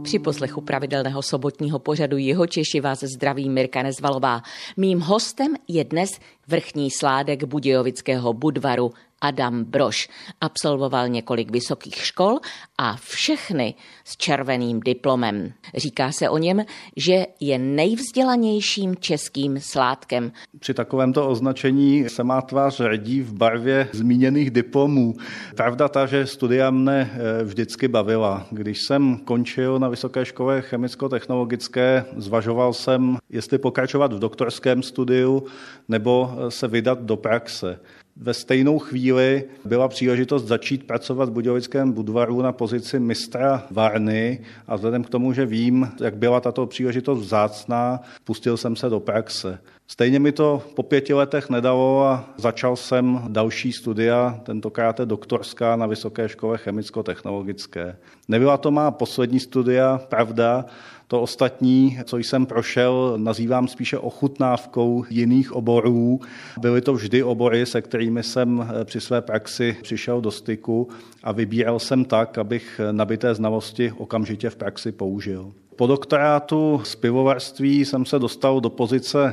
Při poslechu pravidelného sobotního pořadu Jihočeši vás zdraví Mirka Nezvalová. Mým hostem je dnes vrchní sládek budějovického Budvaru Adam Brož. Absolvoval několik vysokých škol a všechny s červeným diplomem. Říká se o něm, že je nejvzdělanějším českým sládkem. Při takovémto označení se má tvář ředí v barvě zmíněných diplomů. Pravda ta, že studia mne vždycky bavila. Když jsem končil na Vysoké škole chemicko-technologické, zvažoval jsem, jestli pokračovat v doktorském studiu nebo se vydat do praxe. Ve stejnou chvíli byla příležitost začít pracovat v budějovickém Budvaru na pozici mistra varny a vzhledem k tomu, že vím, jak byla tato příležitost vzácná, pustil jsem se do praxe. Stejně mi to po 5 letech nedalo a začal jsem další studia, tentokrát doktorská na Vysoké škole chemicko-technologické. Nebyla to má poslední studia, pravda. To ostatní, co jsem prošel, nazývám spíše ochutnávkou jiných oborů. Byly to vždy obory, se kterými jsem při své praxi přišel do styku a vybíral jsem tak, abych nabité znalosti okamžitě v praxi použil. Po doktorátu z pivovarství jsem se dostal do pozice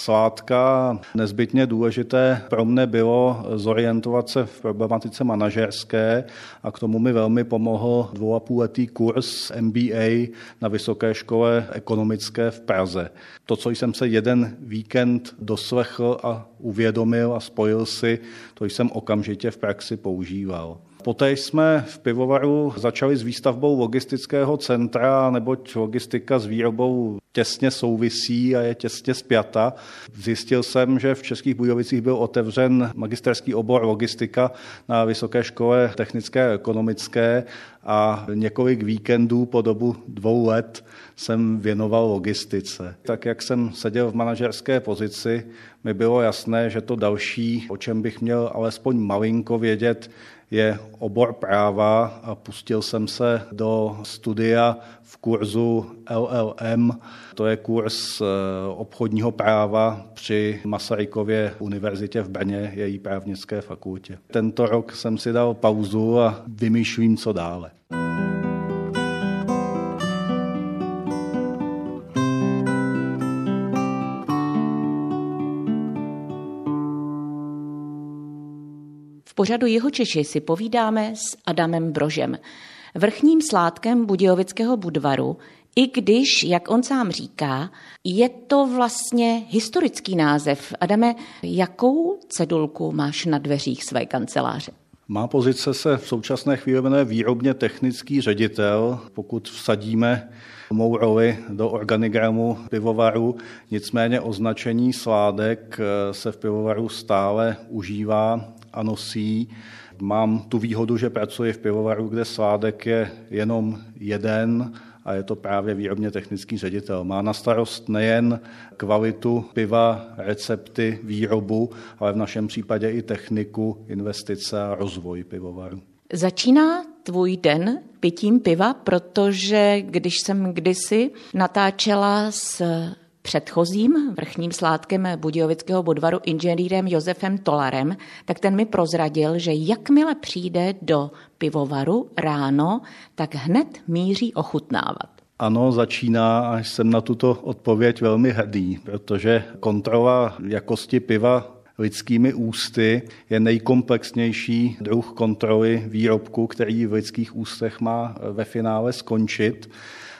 sládka. Nezbytně důležité pro mne bylo zorientovat se v problematice manažerské a k tomu mi velmi pomohl 2,5letý kurz MBA na Vysoké škole ekonomické v Praze. To, co jsem se jeden víkend doslechl a uvědomil a spojil si, to jsem okamžitě v praxi používal. Poté jsme v pivovaru začali s výstavbou logistického centra, neboť logistika s výrobou těsně souvisí a je těsně spjata. Zjistil jsem, že v Českých Budějovicích byl otevřen magisterský obor logistika na Vysoké škole technické a ekonomické a několik víkendů po dobu 2 let jsem věnoval logistice. Tak jak jsem seděl v manažerské pozici, mi bylo jasné, že to další, o čem bych měl alespoň malinko vědět, je obor práva a pustil jsem se do studia v kurzu LLM. To je kurz obchodního práva při Masarykově univerzitě v Brně, její právnické fakultě. Tento rok jsem si dal pauzu a vymýšlím, co dále. V pořadu Jihočeši si povídáme s Adamem Brožem, vrchním sládkem budějovického Budvaru, i když, jak on sám říká, je to vlastně historický název. Adame, jakou cedulku máš na dveřích své kanceláře? Má pozice se v současné chvíli jmenuje výrobně technický ředitel, pokud vsadíme mou roli do organigramu pivovaru, nicméně označení sládek se v pivovaru stále užívá a nosí. Mám tu výhodu, že pracuji v pivovaru, kde sládek je jenom jeden a je to právě výrobně technický ředitel. Má na starost nejen kvalitu piva, recepty, výrobu, ale v našem případě i techniku, investice a rozvoj pivovaru. Začíná tvůj den pitím piva, protože když jsem kdysi natáčela s předchozím vrchním sládkem budějovického Budvaru inženýrem Josefem Tolarem, tak ten mi prozradil, že jakmile přijde do pivovaru ráno, tak hned míří ochutnávat. Ano, začíná a jsem na tuto odpověď velmi hrdý, protože kontrola jakosti piva lidskými ústy je nejkomplexnější druh kontroly výrobku, který v lidských ústech má ve finále skončit.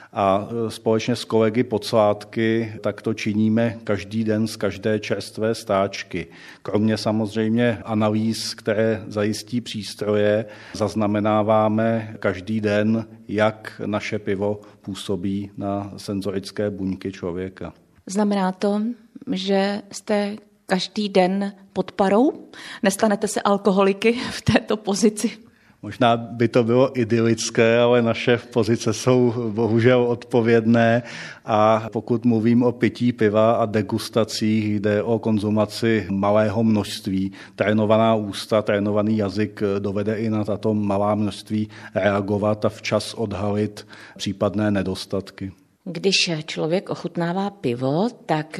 A společně s kolegy podsládky tak to činíme každý den z každé čerstvé stáčky. Kromě samozřejmě analýz, které zajistí přístroje, zaznamenáváme každý den, jak naše pivo působí na senzorické buňky člověka. Znamená to, že jste každý den pod parou? Nestanete se alkoholiky v této pozici? Možná by to bylo idylické, ale naše pozice jsou bohužel odpovědné a pokud mluvím o pití piva a degustacích, jde o konzumaci malého množství. Trénovaná ústa, trénovaný jazyk dovede i na tato malá množství reagovat a včas odhalit případné nedostatky. Když člověk ochutnává pivo, tak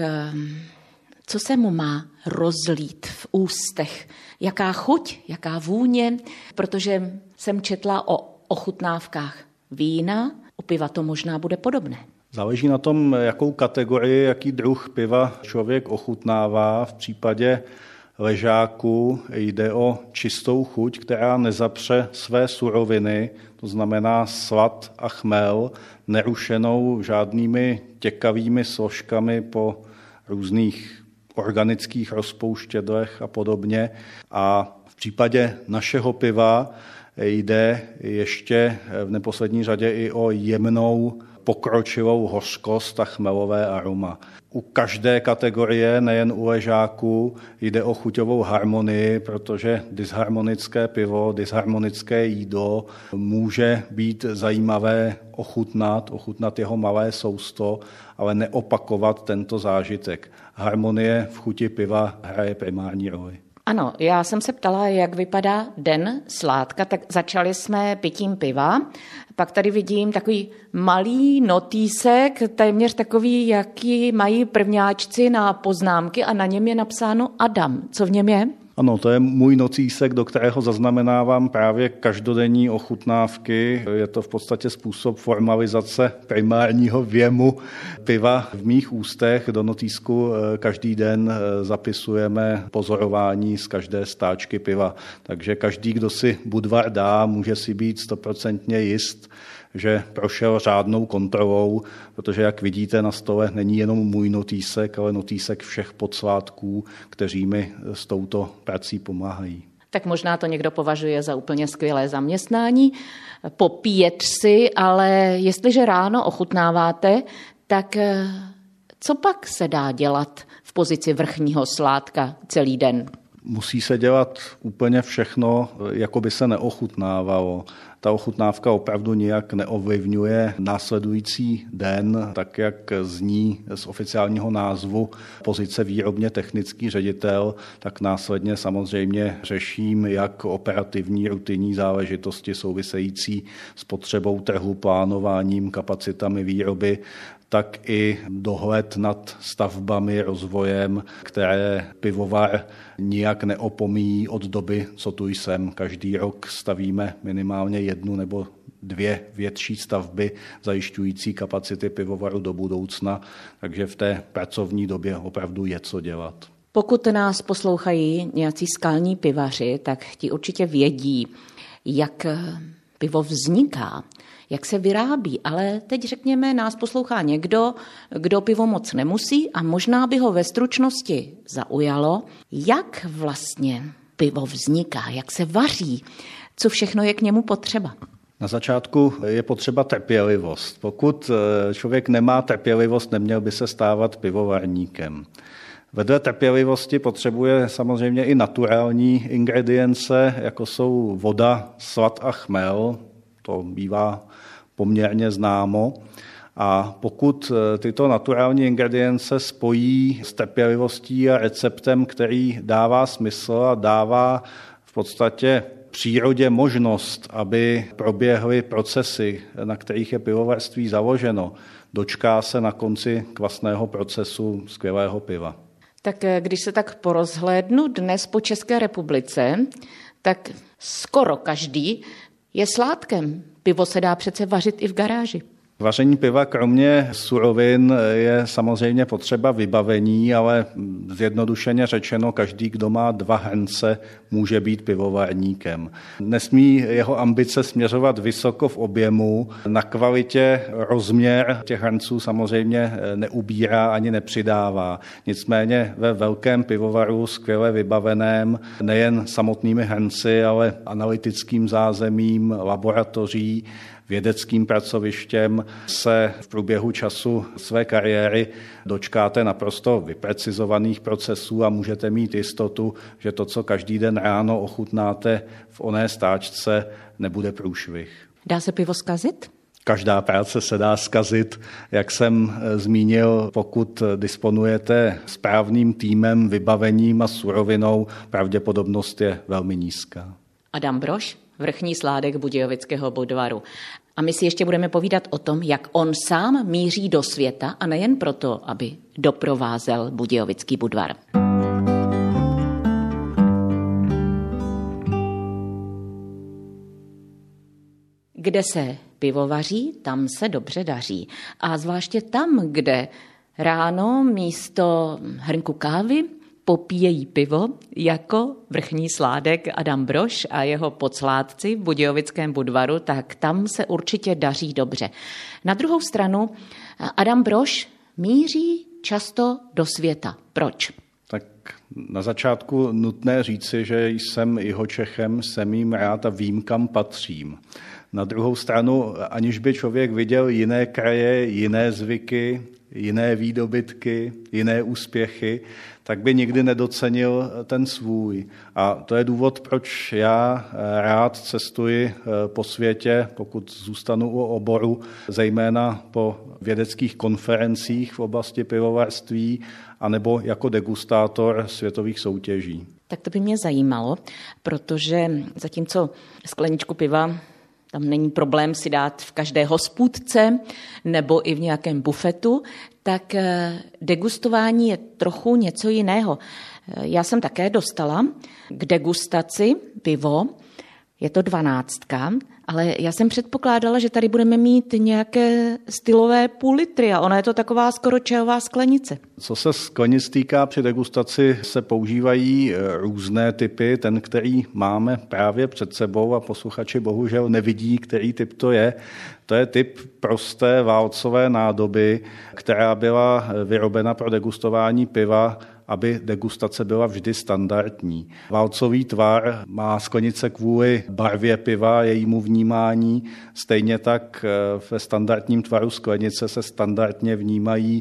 co se mu má rozlít v ústech? Jaká chuť, jaká vůně? Protože jsem četla o ochutnávkách vína, U piva to možná bude podobné. Záleží na tom, jakou kategorii, jaký druh piva člověk ochutnává. V případě ležáku jde o čistou chuť, která nezapře své suroviny, to znamená slad a chmel, nerušenou žádnými těkavými složkami po různých organických rozpouštědlech a podobně. A v případě našeho piva jde ještě v neposlední řadě i o jemnou pokročilou hořkost a chmelové aroma. U každé kategorie, nejen u ležáků, jde o chuťovou harmonii, protože disharmonické pivo, disharmonické jídlo může být zajímavé ochutnat jeho malé sousto, ale neopakovat tento zážitek. Harmonie v chuti piva hraje primární roli. Ano, já jsem se ptala, jak vypadá den sládka, tak začali jsme pitím piva, pak tady vidím takový malý notýsek, téměř takový, jaký mají prvňáčci na poznámky a na něm je napsáno Adam. Co v něm je? Ano, to je můj notýsek, do kterého zaznamenávám právě každodenní ochutnávky. Je to v podstatě způsob formalizace primárního věmu piva v mých ústech. Do notýsku každý den zapisujeme pozorování z každé stáčky piva. Takže každý, kdo si Budvar dá, může si být 100% jist, že prošel řádnou kontrolou, protože jak vidíte na stole není jenom můj notýsek, ale notýsek všech podsládků, kteří mi s touto prací pomáhají. Tak možná to někdo považuje za úplně skvělé zaměstnání, popíjet si, ale jestliže ráno ochutnáváte, tak co pak se dá dělat v pozici vrchního sládka celý den? Musí se dělat úplně všechno, jako by se neochutnávalo. Ta ochutnávka opravdu nijak neovlivňuje následující den, tak jak zní z oficiálního názvu pozice výrobně technický ředitel, tak následně samozřejmě řeším jak operativní rutinní záležitosti související s potřebou trhu, plánováním, kapacitami výroby, tak i dohled nad stavbami, rozvojem, které pivovar nijak neopomíjí od doby, co tu jsem. Každý rok stavíme minimálně 1 nebo 2 větší stavby zajišťující kapacity pivovaru do budoucna, takže v té pracovní době opravdu je co dělat. Pokud nás poslouchají nějací skalní pivaři, tak ti určitě vědí, jak pivo vzniká, jak se vyrábí, ale teď řekněme, nás poslouchá někdo, kdo pivo moc nemusí a možná by ho ve stručnosti zaujalo, jak vlastně pivo vzniká, jak se vaří, co všechno je k němu potřeba. Na začátku je potřeba trpělivost. Pokud člověk nemá trpělivost, neměl by se stávat pivovarníkem. Vedle trpělivosti potřebuje samozřejmě i naturální ingredience, jako jsou voda, slad a chmel. To bývá poměrně známo. A pokud tyto naturální ingredience spojí s trpělivostí a receptem, který dává smysl a dává v podstatě přírodě možnost, aby proběhly procesy, na kterých je pivovarství založeno, dočká se na konci kvasného procesu skvělého piva. Tak když se tak porozhlédnu dnes po České republice, tak skoro každý je sládkem. Pivo se dá přece vařit i v garáži. Vaření piva kromě surovin je samozřejmě potřeba vybavení, ale zjednodušeně řečeno, každý, kdo má 2 hrnce, může být pivovarníkem. Nesmí jeho ambice směřovat vysoko v objemu, na kvalitě rozměr těch hrnců samozřejmě neubírá ani nepřidává. Nicméně ve velkém pivovaru, skvěle vybaveném nejen samotnými hrnci, ale analytickým zázemím, laboratoří, vědeckým pracovištěm se v průběhu času své kariéry dočkáte naprosto vyprecizovaných procesů a můžete mít jistotu, že to, co každý den ráno ochutnáte v oné stáčce, nebude průšvih. Dá se pivo zkazit? Každá práce se dá zkazit. Jak jsem zmínil, pokud disponujete správným týmem, vybavením a surovinou, pravděpodobnost je velmi nízká. Adam Brož, vrchní sládek Budějovického Budvaru. A my si ještě budeme povídat o tom, jak on sám míří do světa a nejen proto, aby doprovázel Budějovický Budvar. Kde se pivovaří, tam se dobře daří. A zvláště tam, kde ráno místo hrnku kávy popíjejí pivo jako vrchní sládek Adam Brož a jeho podsládci v Budějovickém Budvaru, tak tam se určitě daří dobře. Na druhou stranu Adam Brož míří často do světa. Proč? Tak na začátku nutné říci, že jsem Jihočechem, jsem jim rád a vím, kam patřím. Na druhou stranu, aniž by člověk viděl jiné kraje, jiné zvyky, jiné výdobytky, jiné úspěchy, tak by nikdy nedocenil ten svůj. A to je důvod, proč já rád cestuji po světě, pokud zůstanu u oboru, zejména po vědeckých konferencích v oblasti pivovarství, anebo jako degustátor světových soutěží. Tak to by mě zajímalo, protože zatímco skleničku piva tam není problém si dát v každé hospůdce nebo i v nějakém bufetu, tak degustování je trochu něco jiného. Já jsem také dostala k degustaci pivo, je to 12, ale já jsem předpokládala, že tady budeme mít nějaké stylové půl litry a ona je to taková skoro čajová sklenice. Co se sklenic týká, při degustaci se používají různé typy. Ten, který máme právě před sebou a posluchači bohužel nevidí, který typ to je typ prosté válcové nádoby, která byla vyrobena pro degustování piva, aby degustace byla vždy standardní. Válcový tvar má sklenice kvůli barvě piva, jejímu vnímání. Stejně tak ve standardním tvaru sklenice se standardně vnímají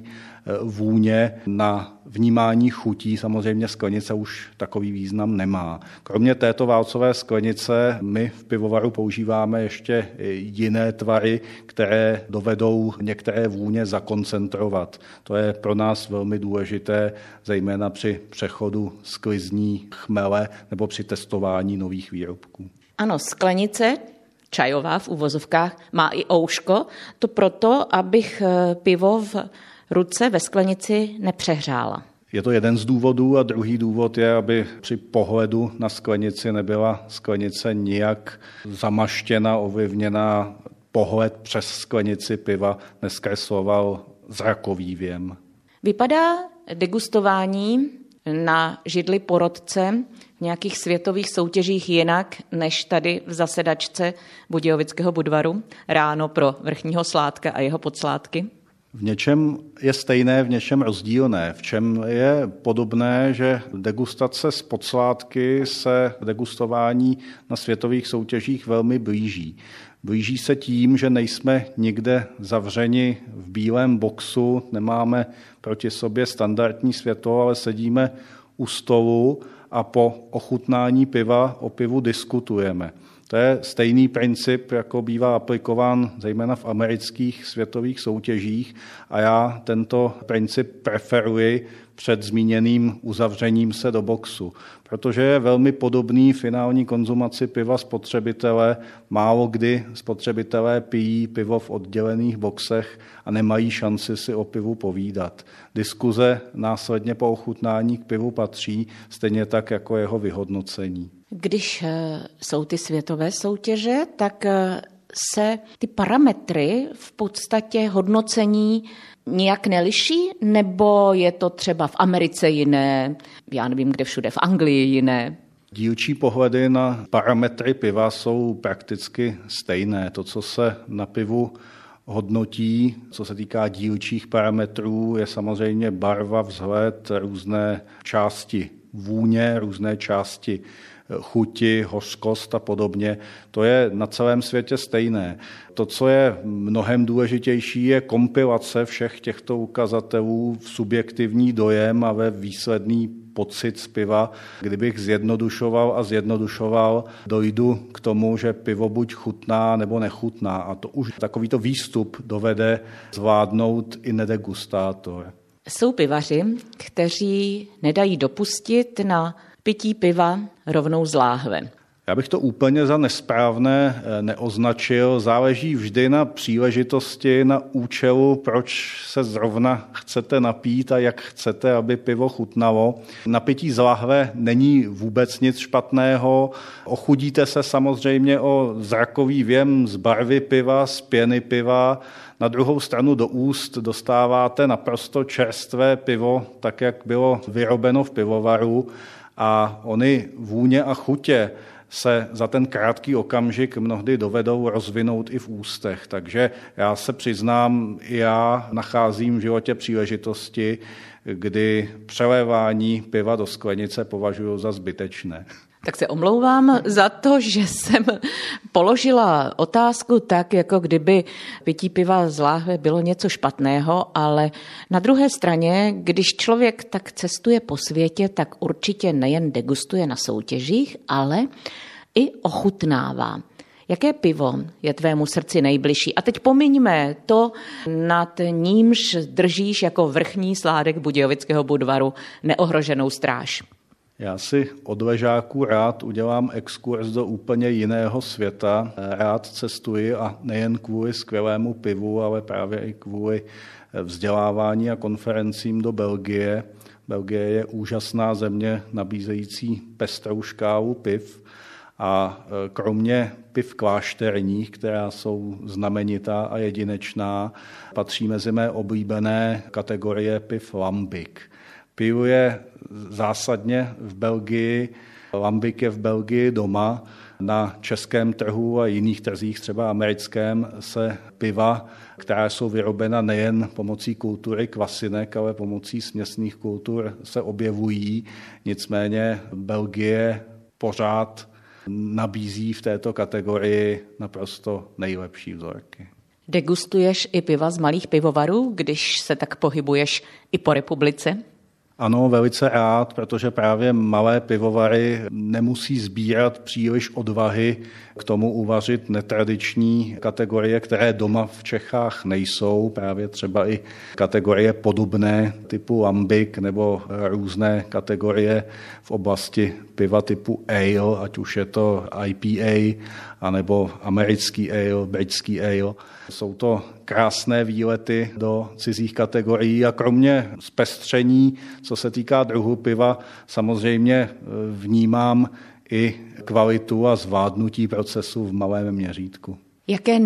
vůně. Na vnímání chutí samozřejmě sklenice už takový význam nemá. Kromě této válcové sklenice my v pivovaru používáme ještě jiné tvary, které dovedou některé vůně zakoncentrovat. To je pro nás velmi důležité, zejména při přechodu sklizní chmele nebo při testování nových výrobků. Ano, sklenice čajová v uvozovkách má i ouško, to proto, abych pivo v ruce ve sklenici nepřehřála. Je to jeden z důvodů a druhý důvod je, aby při pohledu na sklenici nebyla sklenice nijak zamaštěna, ovlivněna. Pohled přes sklenici piva nezkresloval zrakový věm. Vypadá degustování na židli porotce v nějakých světových soutěžích jinak než tady v zasedačce Budějovického Budvaru ráno pro vrchního sládka a jeho podsládky? V něčem je stejné, v něčem rozdílné. V čem je podobné, že degustace z podsládky se degustování na světových soutěžích velmi blíží. Blíží se tím, že nejsme nikde zavřeni v bílém boxu, nemáme proti sobě standardní světlo, ale sedíme u stolu a po ochutnání piva o pivu diskutujeme. To je stejný princip, jako bývá aplikován zejména v amerických světových soutěžích a já tento princip preferuji před zmíněným uzavřením se do boxu, protože je velmi podobný finální konzumaci piva spotřebitele. Málo kdy spotřebitelé pijí pivo v oddělených boxech a nemají šanci si o pivu povídat. Diskuze následně po ochutnání k pivu patří, stejně tak jako jeho vyhodnocení. Když jsou ty světové soutěže, tak se ty parametry v podstatě hodnocení nijak neliší, nebo je to třeba v Americe jiné, já nevím, kde všude, v Anglii jiné? Dílčí pohledy na parametry piva jsou prakticky stejné. To, co se na pivu hodnotí, co se týká dílčích parametrů, je samozřejmě barva, vzhled, různé části vůně, různé části chuti, hořkost a podobně. To je na celém světě stejné. To, co je mnohem důležitější, je kompilace všech těchto ukazatelů v subjektivní dojem a ve výsledný pocit z piva. Kdybych zjednodušoval, dojdu k tomu, že pivo buď chutná nebo nechutná. A to už takovýto výstup dovede zvládnout i nedegustátor. Jsou pivaři, kteří nedají dopustit na pití piva rovnou z láhve. Já bych to úplně za nesprávné neoznačil. Záleží vždy na příležitosti, na účelu, proč se zrovna chcete napít a jak chcete, aby pivo chutnalo. Napití z lahve není vůbec nic špatného. Ochudíte se samozřejmě o zrakový věm z barvy piva, z pěny piva. Na druhou stranu do úst dostáváte naprosto čerstvé pivo, tak jak bylo vyrobeno v pivovaru. A ony vůně a chutě se za ten krátký okamžik mnohdy dovedou rozvinout i v ústech. Takže já se přiznám, já nacházím v životě příležitosti, kdy přelévání piva do sklenice považuji za zbytečné. Tak se omlouvám za to, že jsem položila otázku tak, jako kdyby pití piva z láhve bylo něco špatného, ale na druhé straně, když člověk tak cestuje po světě, tak určitě nejen degustuje na soutěžích, ale i ochutnává. Jaké pivo je tvému srdci nejbližší? A teď pomiňme to, nad nímž držíš jako vrchní sládek Budějovického Budvaru neohroženou stráž. Já si od ležáků rád udělám exkurs do úplně jiného světa. Rád cestuji a nejen kvůli skvělému pivu, ale právě i kvůli vzdělávání a konferencím do Belgie. Belgie je úžasná země nabízející pestrou škálu piv a kromě piv klášterních, která jsou znamenitá a jedinečná, patří mezi mé oblíbené kategorie piv Lambic. Piju je zásadně v Belgii, Lambic je v Belgii doma. Na českém trhu a jiných trzích, třeba americkém, se piva, která jsou vyrobena nejen pomocí kultury kvasinek, ale pomocí směsných kultur, se objevují. Nicméně Belgie pořád nabízí v této kategorii naprosto nejlepší vzorky. Degustuješ i piva z malých pivovarů, když se tak pohybuješ i po republice? Ano, velice rád, protože právě malé pivovary nemusí sbírat příliš odvahy k tomu uvařit netradiční kategorie, které doma v Čechách nejsou. Právě třeba i kategorie podobné typu Lambic nebo různé kategorie v oblasti piva typu ale, ať už je to IPA, anebo americký ale, britský ale. Jsou to krásné výlety do cizích kategorií a kromě zpestření, co se týká druhu piva, samozřejmě vnímám i kvalitu a zvládnutí procesu v malém měřítku. Jaké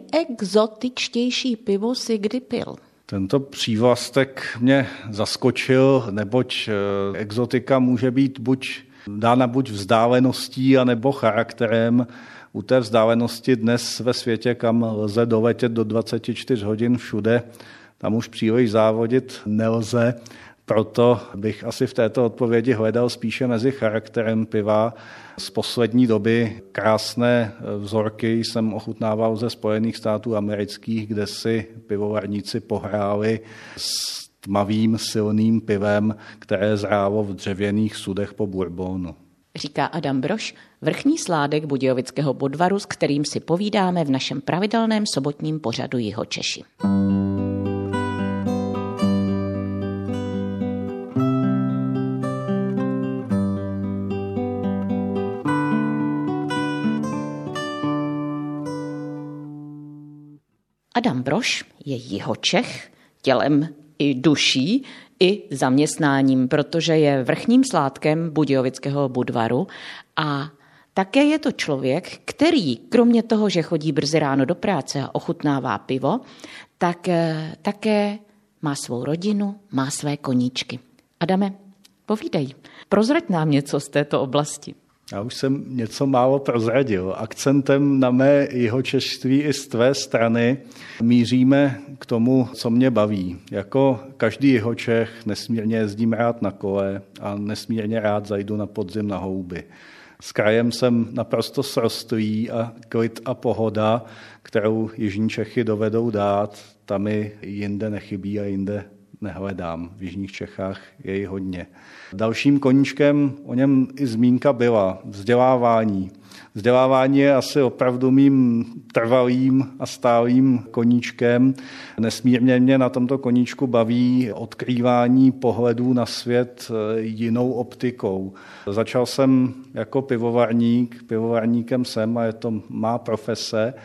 nejexotičtější pivo si kdy pil? Tento přívlastek mě zaskočil, neboť exotika může být dána buď vzdáleností, anebo charakterem. U té vzdálenosti dnes ve světě, kam lze doletět do 24 hodin všude, tam už příliš závodit nelze. Proto bych asi v této odpovědi hledal spíše mezi charakterem piva. Z poslední doby krásné vzorky jsem ochutnával ze Spojených států amerických, kde si pivovarníci pohráli s tmavým silným pivem, které zrálo v dřevěných sudech po bourbonu. Říká Adam Brož, vrchní sládek Budějovického Budvaru, s kterým si povídáme v našem pravidelném sobotním pořadu Jihočeši. Adam Brož je Jihočech, tělem i duší, i zaměstnáním, protože je vrchním sládkem Budějovického Budvaru a také je to člověk, který kromě toho, že chodí brzy ráno do práce a ochutnává pivo, tak také má svou rodinu, má své koníčky. Adame, povídej, prozrať nám něco z této oblasti. Já už jsem něco málo prozradil. Akcentem na mé jihočešství i z tvé strany míříme k tomu, co mě baví. Jako každý Jihočech nesmírně jezdím rád na kole a nesmírně rád zajdu na podzim na houby. S krajem jsem naprosto srostlý a klid a pohoda, kterou jižní Čechy dovedou dát, tam mi jinde nechybí a jinde nehledám. V jižních Čechách je jich hodně. Dalším koníčkem, o něm i zmínka byla, vzdělávání. Vzdělávání je asi opravdu mým trvalým a stálým koníčkem. Nesmírně mě na tomto koníčku baví odkrývání pohledů na svět jinou optikou. Začal jsem jako pivovarník, pivovarníkem jsem a je to má profese.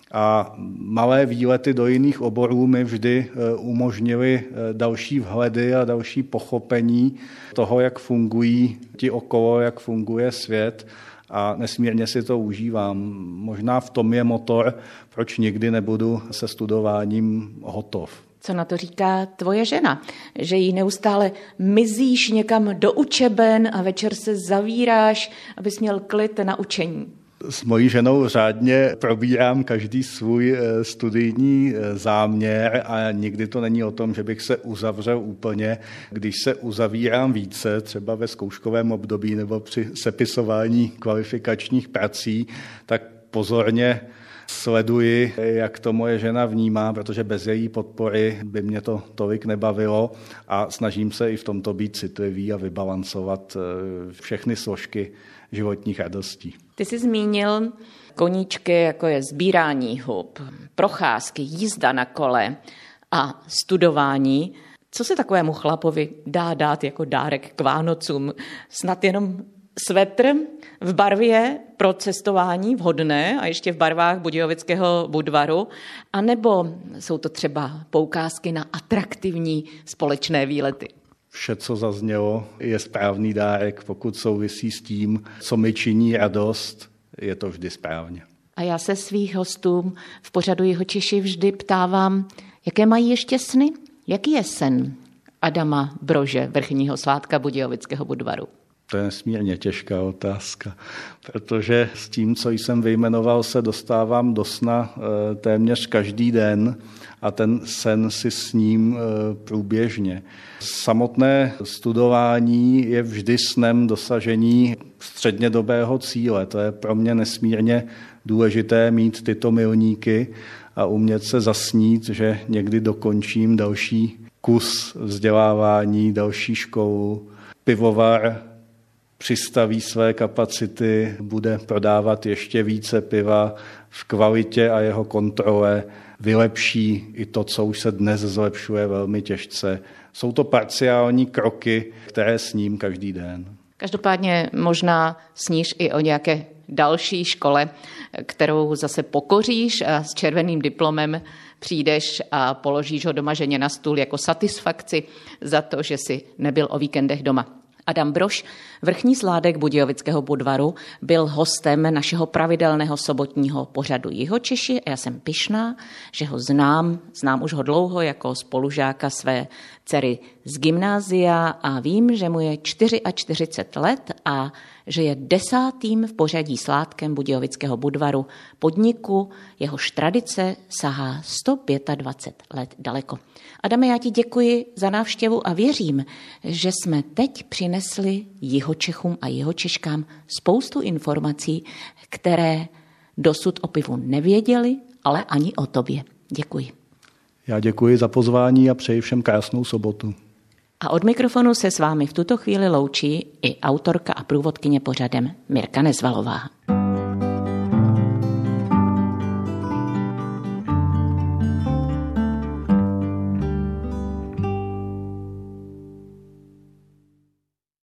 A malé výlety do jiných oborů mi vždy umožnily další vhledy a další pochopení toho, jak fungují ti okolo, jak funguje svět. A nesmírně si to užívám. Možná v tom je motor, proč nikdy nebudu se studováním hotov. Co na to říká tvoje žena? Že jí neustále mizíš někam do učeben a večer se zavíráš, abys měl klid na učení. S mojí ženou řádně probírám každý svůj studijní záměr a nikdy to není o tom, že bych se uzavřel úplně. Když se uzavírám více, třeba ve zkouškovém období nebo při sepisování kvalifikačních prací, tak pozorně sleduji, jak to moje žena vnímá, protože bez její podpory by mě to tolik nebavilo a snažím se i v tomto být citlivý a vybalancovat všechny složky životních radostí. Ty jsi zmínil koníčky, jako je sbírání hub, procházky, jízda na kole a studování. Co se takovému chlapovi dá dát jako dárek k Vánocům? Snad jenom svetr v barvě pro cestování vhodné a ještě v barvách Budějovického Budvaru, anebo jsou to třeba poukázky na atraktivní společné výlety? Vše, co zaznělo, je správný dárek, pokud souvisí s tím, co mi činí radost, je to vždy správně. A já se svých hostů v pořadu Jihočeši vždy ptávám, jaké mají ještě sny? Jaký je sen Adama Brože, vrchního sládka Budějovického Budvaru? To je nesmírně těžká otázka, protože s tím, co jsem vyjmenoval, se dostávám do sna téměř každý den a ten sen si sním průběžně. Samotné studování je vždy snem dosažení střednědobého cíle. To je pro mě nesmírně důležité mít tyto milníky a umět se zasnít, že někdy dokončím další kus vzdělávání, další školu. Pivovar přistaví své kapacity, bude prodávat ještě více piva v kvalitě a jeho kontrole, vylepší i to, co už se dnes zlepšuje velmi těžce. Jsou to parciální kroky, které sním každý den. Každopádně možná sníš i o nějaké další škole, kterou zase pokoříš a s červeným diplomem přijdeš a položíš ho doma ženě na stůl jako satisfakci za to, že jsi nebyl o víkendech doma. Adam Brož, vrchní sládek Budějovického Budvaru, byl hostem našeho pravidelného sobotního pořadu Jihočeši a já jsem pyšná, že ho znám už ho dlouho jako spolužáka své dcery z gymnázia a vím, že mu je 44 let a že je 10. v pořadí sládkem Budějovického Budvaru, podniku, jehož tradice sahá 125 let daleko. Adame, já ti děkuji za návštěvu a věřím, že jsme teď přinesli Jihočechům a Jihočeškám spoustu informací, které dosud o pivu nevěděli, ale ani o tobě. Děkuji. Já děkuji za pozvání a přeji všem krásnou sobotu. A od mikrofonu se s vámi v tuto chvíli loučí i autorka a průvodkyně pořadem Mirka Nezvalová.